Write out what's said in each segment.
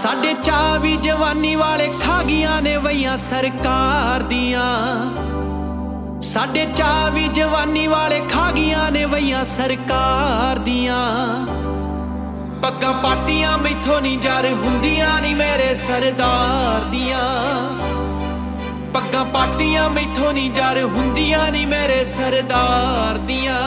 साडे चाह भी जवानी वाले खा गईयां ने वईयां सरकार दियां। साडे चाह भी जवानी वाले खा गईयां ने वईयां सरकार दियां। पग्गां पाटियां मैथों नहीं जार हुंदियां नी मेरे सरदार दियां। पग्गां पाटियां मैथों नहीं जार हुंदियां नी मेरे सरदार दियां।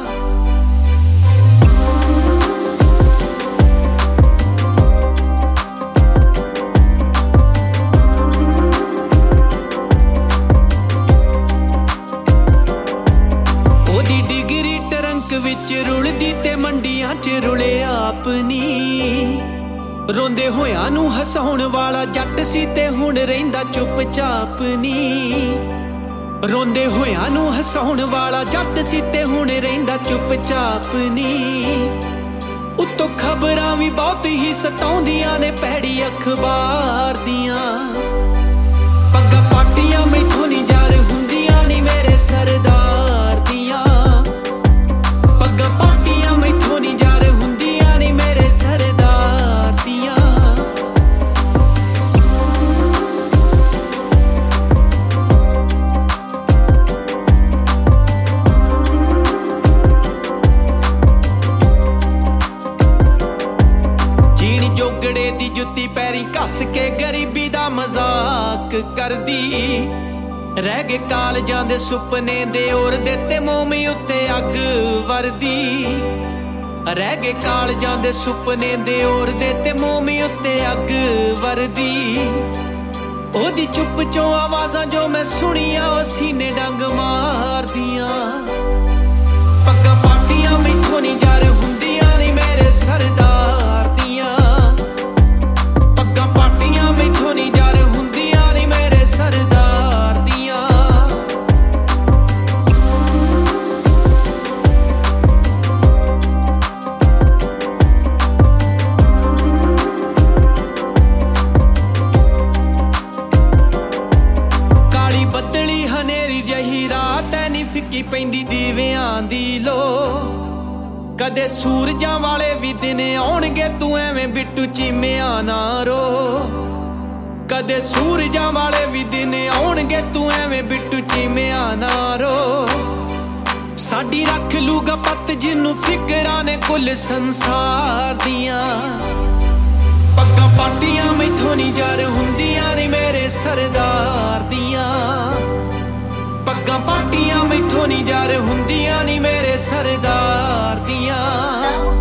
डिग्री टरंक विच रुलदी ते मंडियां च रुले आपनी। रोंदे होयां नू हसाउण वाला जट सी ते हुण रहिंदा चुपचाप नी। रोंदे होयां नू हसाउण वाला जट सी ते हुण रहिंदा चुपचाप नी। उत्तों खबरां भी बहुत ही सताउंदियां ने भैड़ी अखबार दियां। पग्गां पाटियां मैथों नहीं जार हुंदियां नी मेरे सरदार दियां। पग्गां पाटियां मैथों नहीं जार हुंदियां नी मेरे सरदार दियां। जीण जोगड़े दी जुत्ती पैरी कस के गरीबी दा मजाक करदी। रह गए कालजां दे सुपने दे ओर दे ते मोमी उत्ते अग वरदी। रह गए कालजां दे सुपने दे ओर दे ते मोमी उत्ते अग वरदी। ओदी चुप चों आवाज़ां जो मैं सुनियां ओ सीने डंग मार दियां। पग्गां पाटियां मैथों नहीं जार हुंदियां नी मेरे सरदार दियां। पग्गां पाटियां मैथों नहीं जार हुंदियां नी मेरे सरदार दियां। काली बदली हनेरी जही रात ऐ नी फिक्की पैंदी दीवियां दी लो। कदे सूरजां वाले भी दिन आउणगे तू एवें बिट्टू चीमिया ना रो। कदे सूरजां वाले भी दिन आउणगे तू एवें बिट्टू चीमिया ना रो। साडी रख लूगा पत जिन्नू फिकरां ने कुल संसार दियां। पग्गां पाटियां मैथों नहीं जार हुंदियां नी मेरे सरदार दियां। पग्गां पाटियां मैथों नहीं जार हुंदियां नी मेरे सरदार दियां।